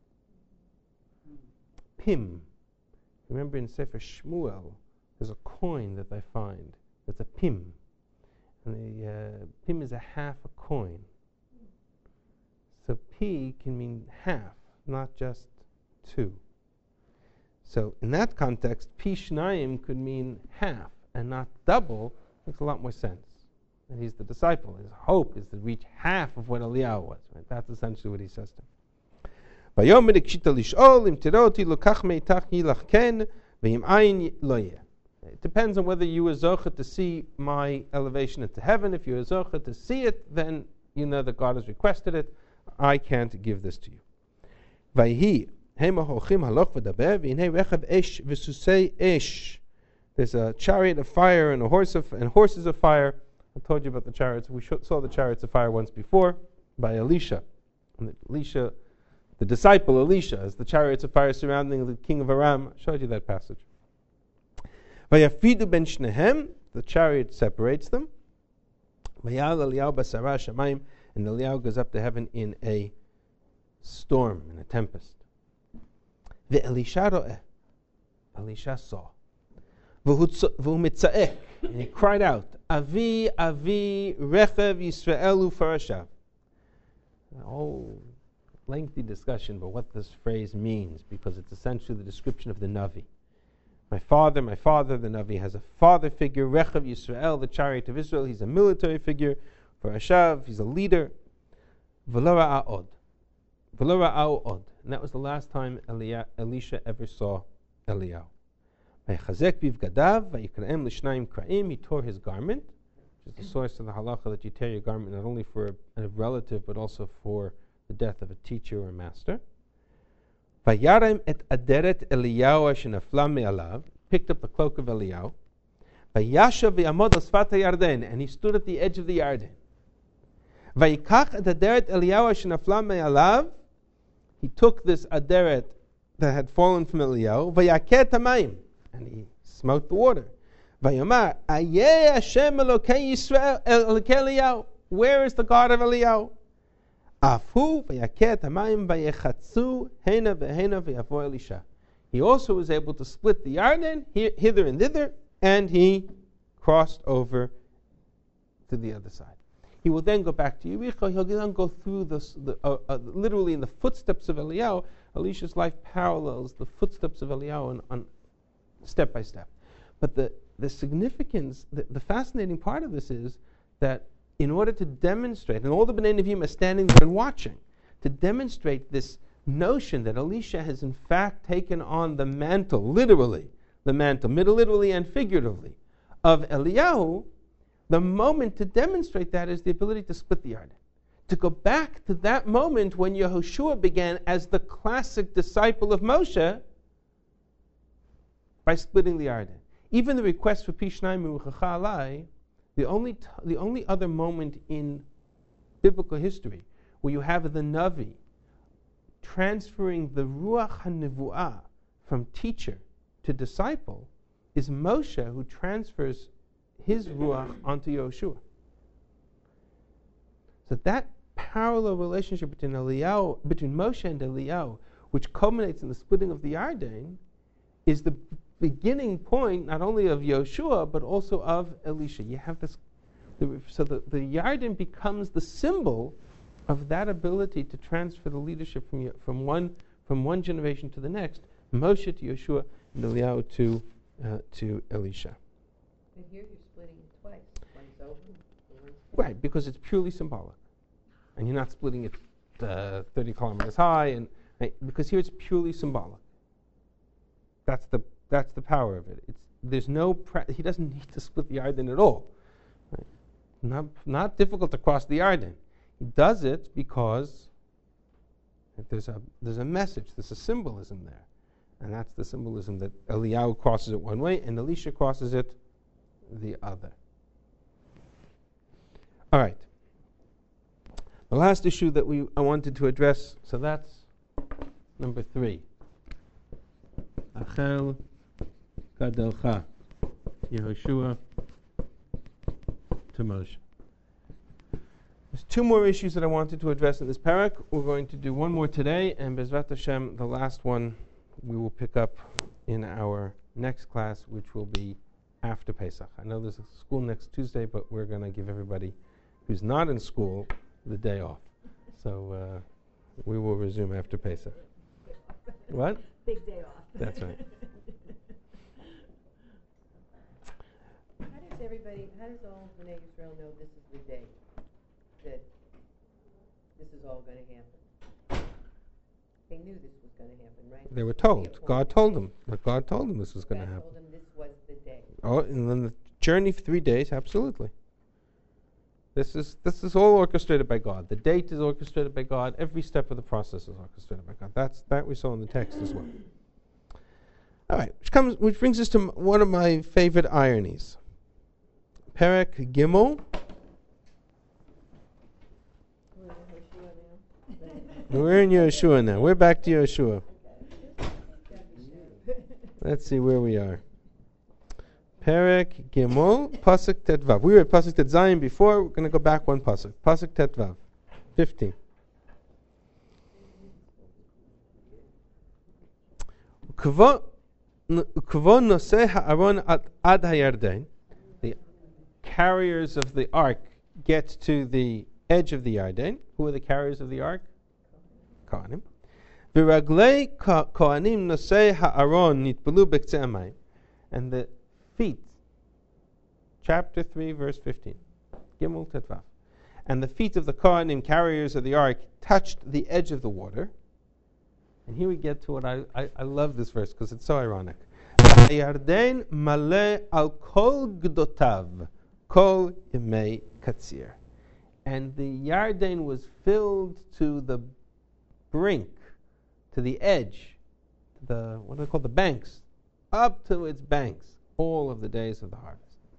Pim. Remember in Sefer Shmuel, there's a coin that they find that's a pim. And the pim is a half a coin. So pi can mean half, not just two. So in that context, pi shnayim could mean half and not double. Makes a lot more sense. And he's the disciple. His hope is to reach half of what Eliyahu was. Right? That's essentially what he says to him. It depends on whether you were zocheh to see my elevation into heaven. If you were zocheh to see it, then you know that God has requested it. I can't give this to you. There's a chariot of fire and horses of fire. I told you about the chariots. We saw the chariots of fire once before by Elisha. And Elisha, the disciple Elisha, as the chariots of fire surrounding the king of Aram. I showed you that passage. Vayafidu ben shnehem, the chariot separates them. Vayal Eliyahu basara shamayim, and Eliyahu goes up to heaven in a storm, in a tempest. Ve'elisha ro'eh, Elisha saw. And he cried out, Avi, Avi, Rechev Yisraelu Farashav. A whole lengthy discussion about what this phrase means, because it's essentially the description of the Navi. My father, the Navi has a father figure, Rechev Yisrael, the chariot of Israel. He's a military figure. Farashav, he's a leader. V'lo ra'a'od. And that was the last time Elisha ever saw Eliyahu. He tore his garment, which is the source of the halacha that you tear your garment not only for a relative but also for the death of a teacher or a master. Picked up the cloak of Eliyahu. And he stood at the edge of the Yarden. He took this aderet that had fallen from Eliyahu. And he smote the water. Vayomar, Ayeh Hashem Elokei Yisrael Elokei Eliyahu. Where is the God of Eliyahu? Afu v'yaket hamayim v'yechatzu hena v'hena v'yavo Elisha. He also was able to split the Yarden hither and thither, and he crossed over to the other side. He will then go back to Yericho. He'll then go through literally in the footsteps of Eliyahu. Elisha's life parallels the footsteps of Eliyahu on step by step. But the significance, the fascinating part of this is that in order to demonstrate, and all the Bnei Nevi'im are standing there and watching, to demonstrate this notion that Elisha has in fact taken on the mantle, literally, literally and figuratively, of Eliyahu, the moment to demonstrate that is the ability to split the Yarden. To go back to that moment when Yehoshua began as the classic disciple of Moshe by splitting the Yarden. Even the request for Pishnai Meruchacha Alai, the only other moment in biblical history where you have the Navi transferring the Ruach HaNevuah from teacher to disciple is Moshe, who transfers his Ruach onto Yehoshua. So that parallel relationship between Moshe and Eliyahu, which culminates in the splitting of the Yarden, is the beginning point not only of Yehoshua but also of Elisha. You have this, so the Yarden becomes the symbol of that ability to transfer the leadership from one generation to the next, Moshe to Yehoshua and Eliyahu to Elisha. And here you're splitting it twice. One's over, and one's Right, because it's purely symbolic, and you're not splitting it 30 kilometers high, and because here it's purely symbolic. That's the power of it. He doesn't need to split the Yarden at all. Right? Not difficult to cross the Yarden. He does it because there's a message, there's a symbolism there, and that's the symbolism that Eliyahu crosses it one way and Elisha crosses it the other. All right. The last issue that I wanted to address, so that's number 3. Achel Gadelcha, Yehoshua to Moshe. There's 2 more issues that I wanted to address in this parak. We're going to do one more today, and Bezrat Hashem, the last one we will pick up in our next class, which will be after Pesach. I know there's a school next Tuesday, but we're going to give everybody who's not in school the day off. So we will resume after Pesach. What? Big day off. That's right. How does all of Bnei Yisrael know this is the day that this is all going to happen? They knew this was going to happen, right? They were told. God told them. God told them this was going to happen. God told them this was the day. Oh, and then the journey for 3 days, absolutely. This is all orchestrated by God. The date is orchestrated by God. Every step of the process is orchestrated by God. That we saw in the text as well. All right, which brings us to one of my favorite ironies. Perek Gimel. We're in Yehoshua now. We're back to Yehoshua. Let's see where we are. Perek Gimel, Pasuk Tetvav. We were at Pasuk Tet Zayin before. We're going to go back one Pasuk. Pasuk Tetvav, 15. Kvo noseh ha'aron ad hayarden. The carriers of the ark get to the edge of the Yarden. Who are the carriers of the ark? Kohanim. V'raglei kohanim noseh ha'aron nitbelu b'ktzei hamayim. And the feet, chapter 3, verse 15. Gimel Tetvav. And the feet of the Kohanim, carriers of the ark, touched the edge of the water. And here we get to what I love this verse because it's so ironic. Yarden male al kol gdotav, kol yemei katzir. And the Yarden was filled to the brink, to the edge, what do they call the banks, up to its banks, all of the days of the harvest.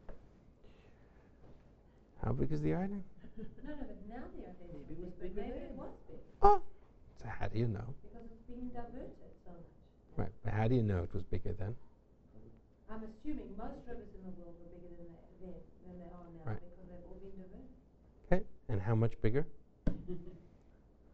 How big is the Yarden? No, but now the Yarden is big, but maybe it was big. Oh, so how do you know? Because it's being diverted so much. Right, but how do you know it was bigger then? I'm assuming most rivers in the world were bigger than they are now Right. because they've all been diverted. Okay, and how much bigger?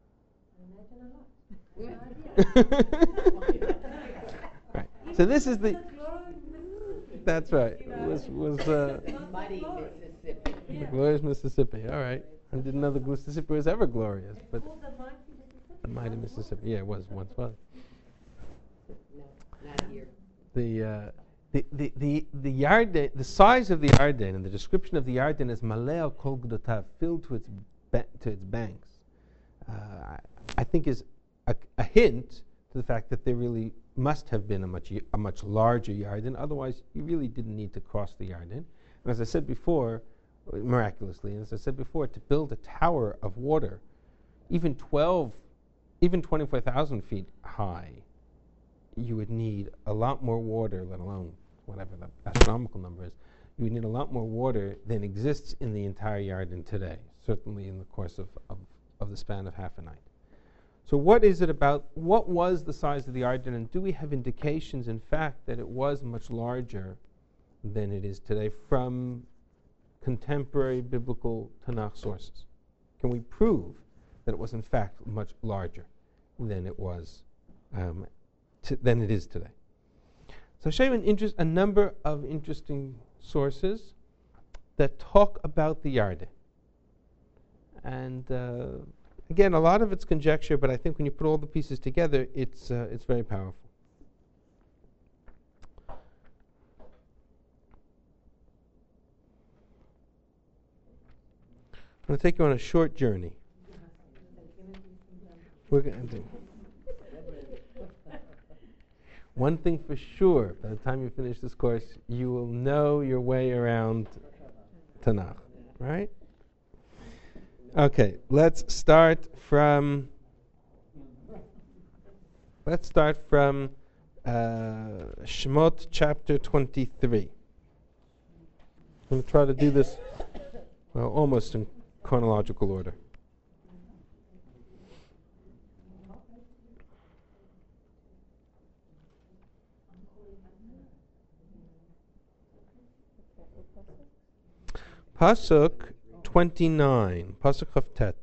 Right. So this is the. That's right. Was Muddy Mississippi. the glorious Mississippi? All right. I didn't know the Mississippi was ever glorious, but the mighty Mississippi. Yeah, it was once was. No, not here. The Yarden, the size of the Yarden, and the description of the Yarden is Maleo Kol Gdotav, filled to its banks. I think is a hint to the fact that there really must have been a much larger Yarden. Otherwise, you really didn't need to cross the Yarden. And as I said before, miraculously, and as I said before, to build a tower of water, even 24,000 feet high, you would need a lot more water, let alone whatever the astronomical number is. You would need a lot more water than exists in the entire Yarden today, certainly in the course of the span of half a night. So what is it about, what was the size of the Yarden, and do we have indications, in fact, that it was much larger than it is today from contemporary biblical Tanakh sources? Can we prove that it was, in fact, much larger than it was, than it is today? So I'll show you a number of interesting sources that talk about the Yarden. And again, a lot of it's conjecture, but I think when you put all the pieces together, it's very powerful. I'm going to take you on a short journey. We're going to do one thing for sure. By the time you finish this course, you will know your way around Tanakh, right? Okay, let's start from Shemot chapter 23. I'm going to try to do this, well, almost in chronological order. Pasuk 29, Pasuk Chavtet.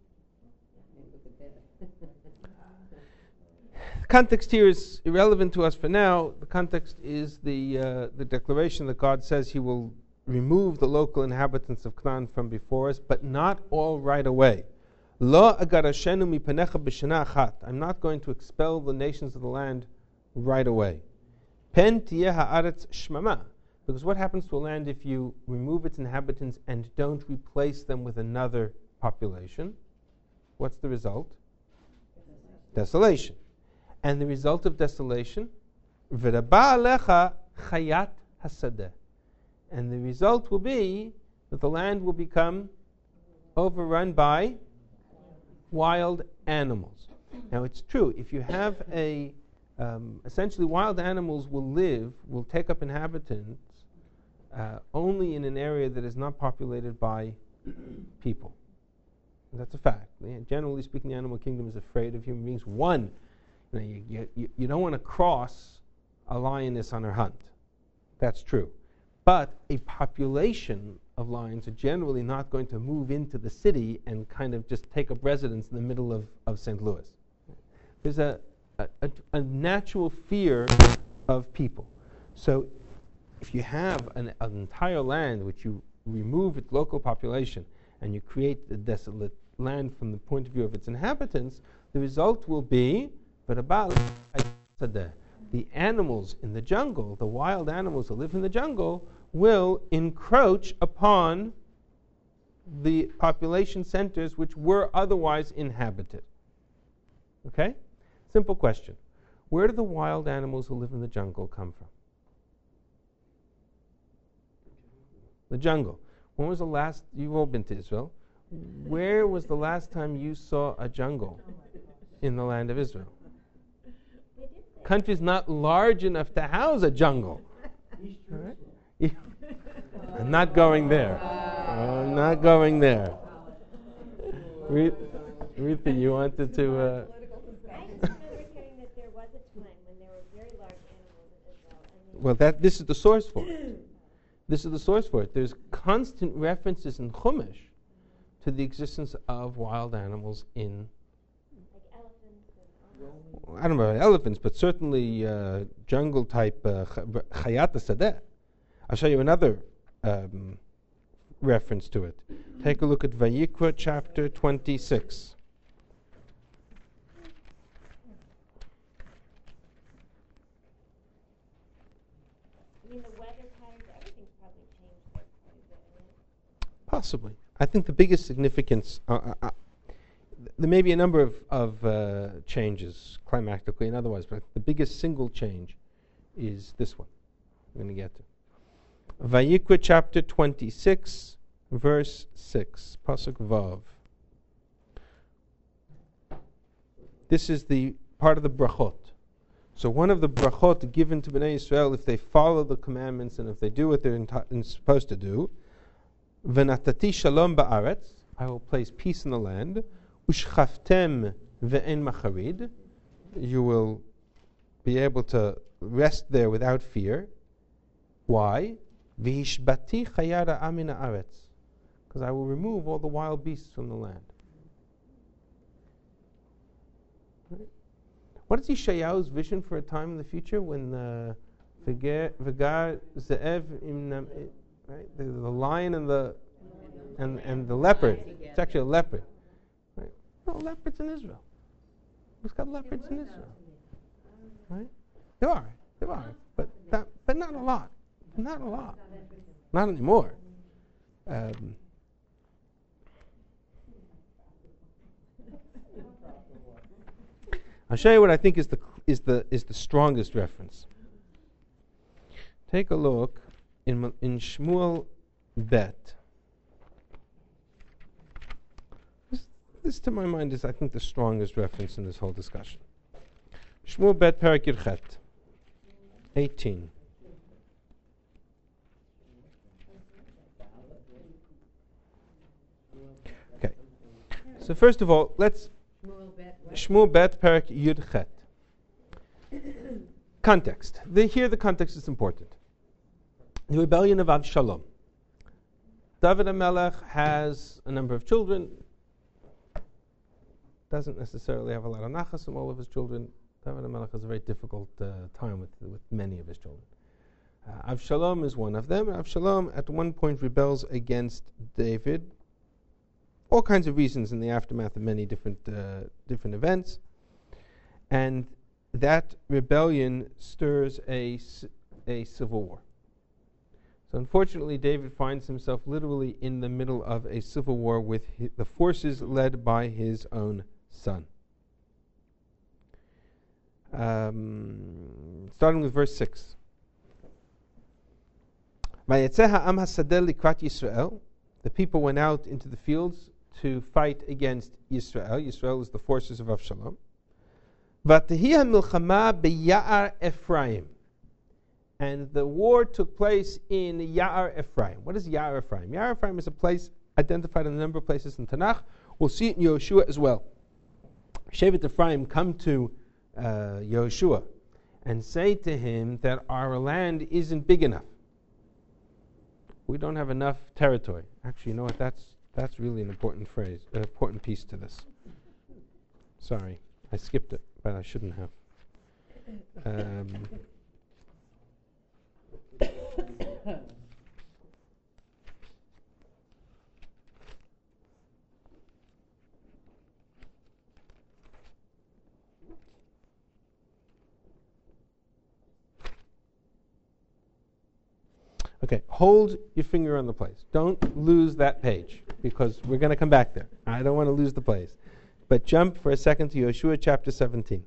The context here is irrelevant to us for now. The context is the declaration that God says He will remove the local inhabitants of Canaan from before us, but not all right away. Lo agarashenu mipanecha b'shana achat. I'm not going to expel the nations of the land right away. Pen tiyeh haaretz shmama. Because what happens to a land if you remove its inhabitants and don't replace them with another population? What's the result? Desolation. And the result of desolation? V'raba alecha chayat hasadeh. And the result will be that the land will become overrun by wild animals. Now it's true, if you have essentially wild animals will take up inhabitants only in an area that is not populated by people. That's a fact. Generally speaking, the animal kingdom is afraid of human beings. One, you don't want to cross a lioness on her hunt. That's true. But a population of lions are generally not going to move into the city and kind of just take up residence in the middle of St. Louis. There's a natural fear of people. So if you have an entire land which you remove its local population and you create the desolate land from the point of view of its inhabitants, the result will be the animals in the jungle, the wild animals that live in the jungle, will encroach upon the population centers which were otherwise inhabited. Okay? Simple question. Where do the wild animals who live in the jungle come from? The jungle. When was the last, you've all been to Israel, where was the last time you saw a jungle in the land of Israel? Country's not large enough to house a jungle. Right? I'm not going there. I'm not going there. Rita, you wanted to... I just remember hearing that there was a time when there were very large animals in Israel. Well, this is the source for it. This is the source for it. There's constant references in Chumash to the existence of wild animals in... Like elephants and I don't know about elephants, but certainly jungle type chayat sadeh. I'll show you another reference to it. Take a look at Vayikra chapter 26. I mean, the weather patterns, everything's probably changed there quite a bit, right? Possibly. I think the biggest significance, there may be a number of changes, climatically and otherwise, but the biggest single change is this one we're going to get to. Vayikra chapter 26, verse 6, Pasuk Vav. This is the part of the brachot. So one of the brachot given to Bnei Yisrael, if they follow the commandments and if they do what they're supposed to do, V'natati shalom ba'aretz, I will place peace in the land, ushchaftem ve'en macharid, you will be able to rest there without fear. Why? V'hishbati chayara amin haaretz, because I will remove all the wild beasts from the land. Right? What is Yeshayahu's vision for a time in the future when V'gar ze'ev imnam, right? The lion and the leopard. It's actually a leopard. Right? No, leopards in Israel. Who's got leopards in Israel? Right? There are, but not a lot. Not a lot. Not anymore. I'll show you what I think is the strongest reference. Take a look in Shmuel Bet. This, to my mind, is I think the strongest reference in this whole discussion. Shmuel Bet Perek Yirchet 18. Okay. So first of all, let's Shmuel Bet Perek Yirchet. Context. Here the context is important. The rebellion of Avshalom. David HaMelech has a number of children. Doesn't necessarily have a lot of nachas from all of his children. David HaMelech has a very difficult time with many of his children. Avshalom is one of them. Avshalom at one point rebels against David. All kinds of reasons in the aftermath of many different events. And that rebellion stirs a civil war. So unfortunately, David finds himself literally in the middle of a civil war with the forces led by his own son. Starting with verse 6. The people went out into the fields to fight against Yisrael. Yisrael is the forces of Avshalom. Vatehiyah milchama b'Ya'ar Ephraim. And the war took place in Ya'ar Ephraim. What is Ya'ar Ephraim? Ya'ar Ephraim is a place identified in a number of places in Tanakh. We'll see it in Yehoshua as well. Shevet Ephraim come to Yehoshua and say to him that our land isn't big enough. We don't have enough territory. Actually, you know what? That's really an important phrase, an important piece to this. Sorry, I skipped it, but I shouldn't have. Okay, hold your finger on the place. Don't lose that page, because we're going to come back there. I don't want to lose the place. But jump for a second to Yehoshua chapter 17.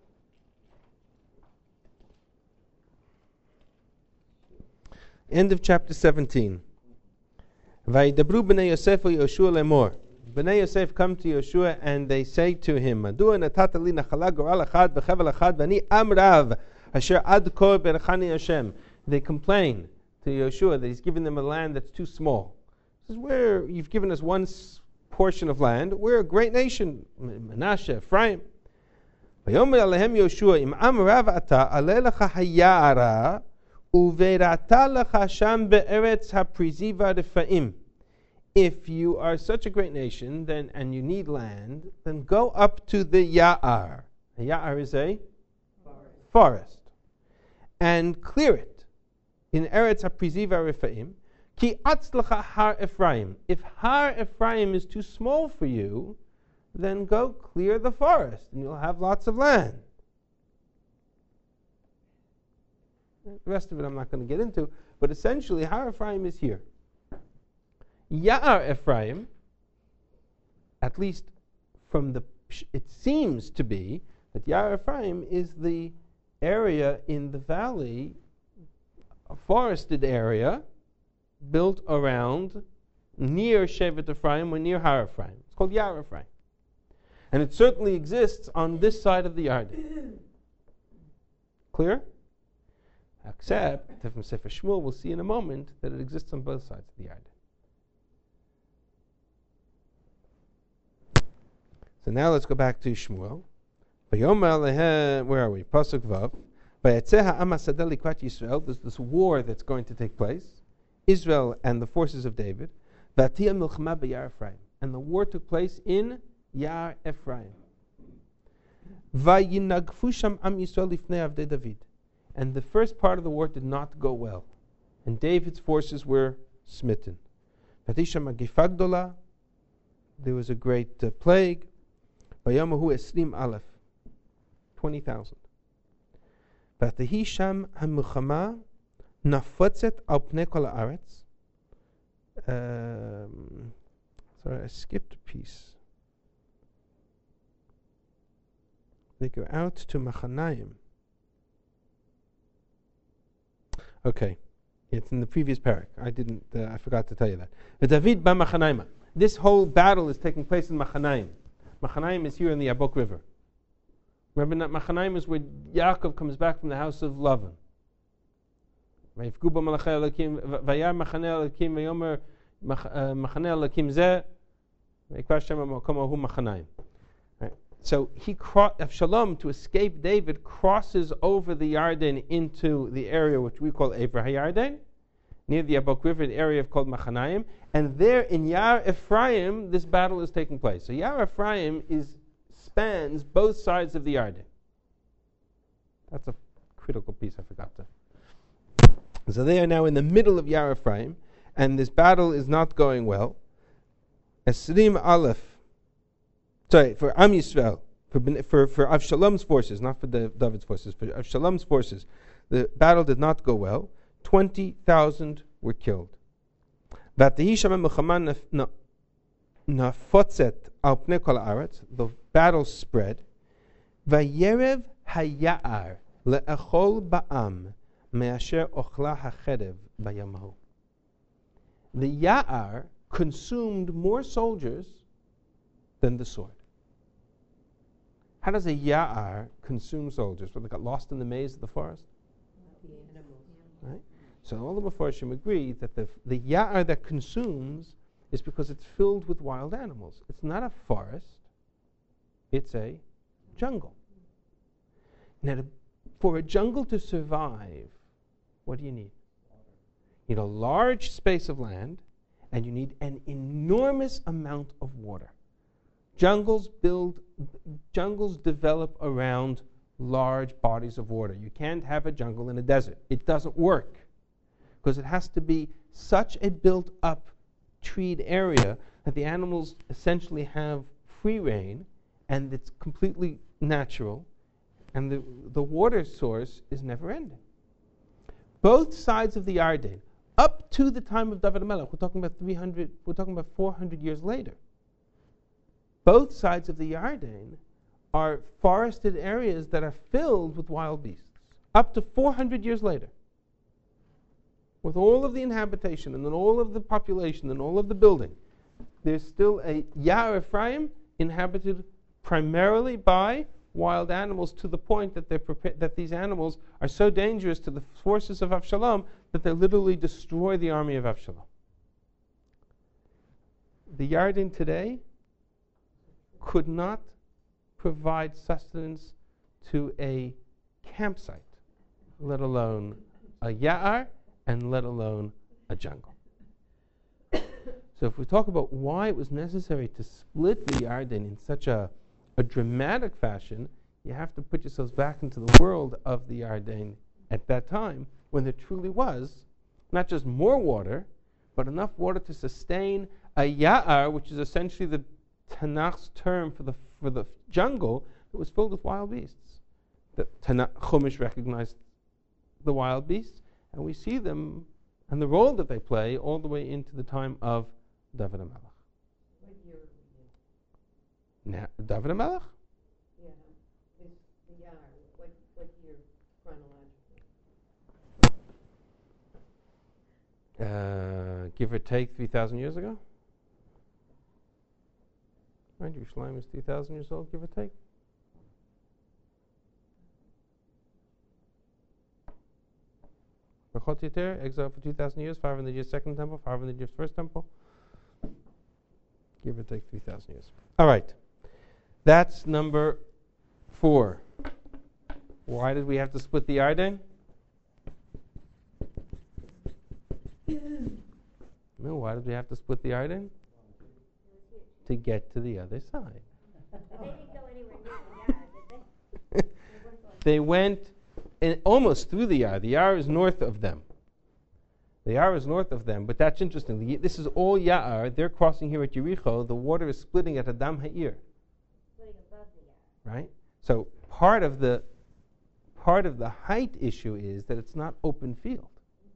End of chapter 17. Vayidabru b'nei Yosef Yehoshua lemor. B'nei Yosef come to Yehoshua and they say to him, Madua natata li nachala goral achad b'chevel achad v'ani am rav asher ad kor berachani Hashem. They complain to Yehoshua that he's given them a land that's too small. This is where you've given us one portion of land. We're a great nation, Manasseh, Ephraim. Vayomer alehem Yehoshua im am rav ata ale lecha hayara uverata lecha sham be'eretz hapriziva refaim. If you are such a great nation, then and you need land, then go up to the Ya'ar. A ya'ar is a forest. And clear it. In Eretz HaPriziva Refaim, Ki atzlacha Har Ephraim. If Har Ephraim is too small for you, then go clear the forest, and you'll have lots of land. The rest of it I'm not going to get into, but essentially Har Ephraim is here. Ya'ar Ephraim, at least from it seems to be that Ya'ar Ephraim is the area in the valley, a forested area, built around, near Shevet Ephraim or near Har Ephraim. It's called Ya'ar Ephraim. And it certainly exists on this side of the Yarden. Clear? Except that from Sefer Shmuel, we'll see in a moment that it exists on both sides of the Yarden. So now let's go back to Shmuel. Where are we? Pasuk Vav. There's this war that's going to take place. Israel and the forces of David. And the war took place in Ya'ar Ephraim. And the first part of the war did not go well. And David's forces were smitten. There was a great plague. 20,000. ותהי שם המלחמה נפוצת על פני כל הארץ. Sorry, I skipped a piece. They go out to Machanaim. Okay, it's in the previous parak. I forgot to tell you that. David ba Machanaim. This whole battle is taking place in Machanaim. Machanaim is here in the Yabok River. Remember that Machanaim is where Yaakov comes back from the house of Lavan. Right? So Avshalom, to escape David, crosses over the Yarden into the area which we call Ever HaYarden, near the Yabok River, the area called Machanaim, and there in Ya'ar Ephraim, this battle is taking place. So Ya'ar Ephraim spans both sides of the Yarden. That's a critical piece I forgot to. So they are now in the middle of Ya'ar Ephraim, and this battle is not going well. Esrim Aleph, for Am Yisrael, for Avshalom's forces, not for David's forces, for Avshalom's forces, the battle did not go well. 20,000 were killed. The battle spread. Vayerev haya'ar le'echol ba'am me'asher ochla hacherev bayamahu. The Ya'ar consumed more soldiers than the sword. How does a Ya'ar consume soldiers? Well, they got lost in the maze of the forest? The animals. Right? So all the Mefarshim agree that the Ya'ar that consumes is because it's filled with wild animals. It's not a forest. It's a jungle. Now, for a jungle to survive, what do you need? You need a large space of land, and you need an enormous amount of water. Jungles develop around large bodies of water. You can't have a jungle in a desert. It doesn't work, because it has to be such a built-up treed area that the animals essentially have free reign, and it's completely natural, and the water source is never ending. Both sides of the Yarden, up to the time of David HaMelech, we're talking about 400 years later. Both sides of the Yarden are forested areas that are filled with wild beasts. Up to 400 years later, with all of the inhabitation and then all of the population and all of the building, there's still a Ya'ar Ephraim inhabited primarily by wild animals, to the point that that these animals are so dangerous to the forces of Avshalom that they literally destroy the army of Avshalom. The Yarden today could not provide sustenance to a campsite, let alone a Ya'ar, and let alone a jungle. So if we talk about why it was necessary to split the Yarden in such a dramatic fashion, You have to put yourselves back into the world of the Yarden at that time, when there truly was not just more water, but enough water to sustain a Ya'ar, which is essentially the Tanakh's term for the jungle that was filled with wild beasts. The Tanakh Chumash recognized the wild beasts, and we see them and the role that they play all the way into the time of David HaMelech. What year were you? David HaMelech? Yeah, the Yar, what year chronologically? Give or take 3,000 years ago. Right, Yerushalayim is 3,000 years old, give or take. Bechot Yeter, exile for 2,000 years, 500 years second temple, 500 years first temple. Give or take 3,000 years. All right. That's number 4. Why did we have to split the Yarden? No, why did we have to split the Yarden? To get to the other side. But they didn't go anywhere near the Yar, did they? They went almost through the Yar. The Yar is north of them. The Yar is north of them, but that's interesting. This is all Ya'ar. They're crossing here at Yericho. The water is splitting at Adam Ha'ir. Splitting above the Yar. Right? So part of the height issue is that it's not open field.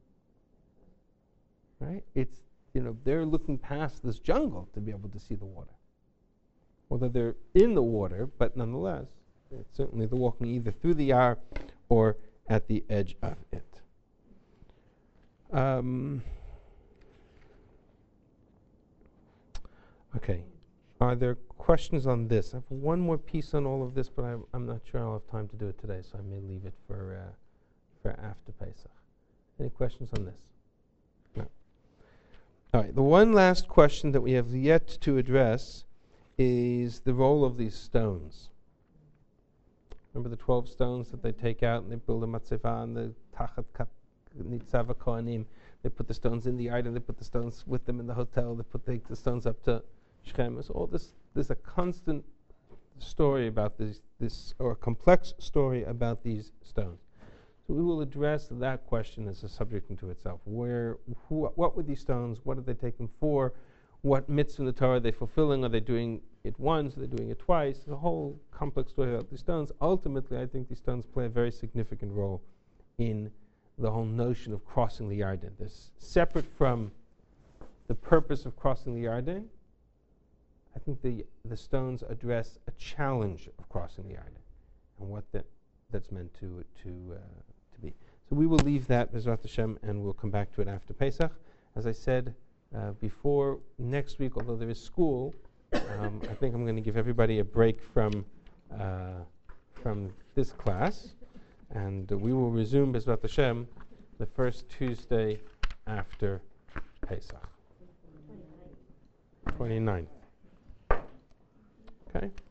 Right? It's, they're looking past this jungle to be able to see the water. Although they're in the water, but nonetheless, it's certainly they're walking either through the Yar or at the edge of it. Okay. Are there questions on this? I have one more piece on all of this, but I'm not sure I'll have time to do it today, so I may leave it for after Pesach. Any questions on this? No. All right. The one last question that we have yet to address is the role of these stones. Remember the 12 stones that they take out and they build a matzeva and the tachat nitzava kohanim. They put the stones in the item. They put the stones with them in the hotel. They take the stones up to Shechem. So all this, there's a constant story about this, or a complex story about these stones. So we will address that question as a subject unto itself. What were these stones? What did they take them for? What mitzvah in the Torah are they fulfilling? Are they doing it once? Are they doing it twice? The whole complex story about these stones. Ultimately, I think these stones play a very significant role in the whole notion of crossing the Yarden. This separate from the purpose of crossing the Yarden. I think the stones address a challenge of crossing the Yarden and what that's meant to be. So we will leave that, Bezrat Hashem, and we'll come back to it after Pesach. As I said before, next week, although there is school, I think I'm going to give everybody a break from this class, and we will resume Bezrat Hashem the first Tuesday after Pesach. 29th. Okay.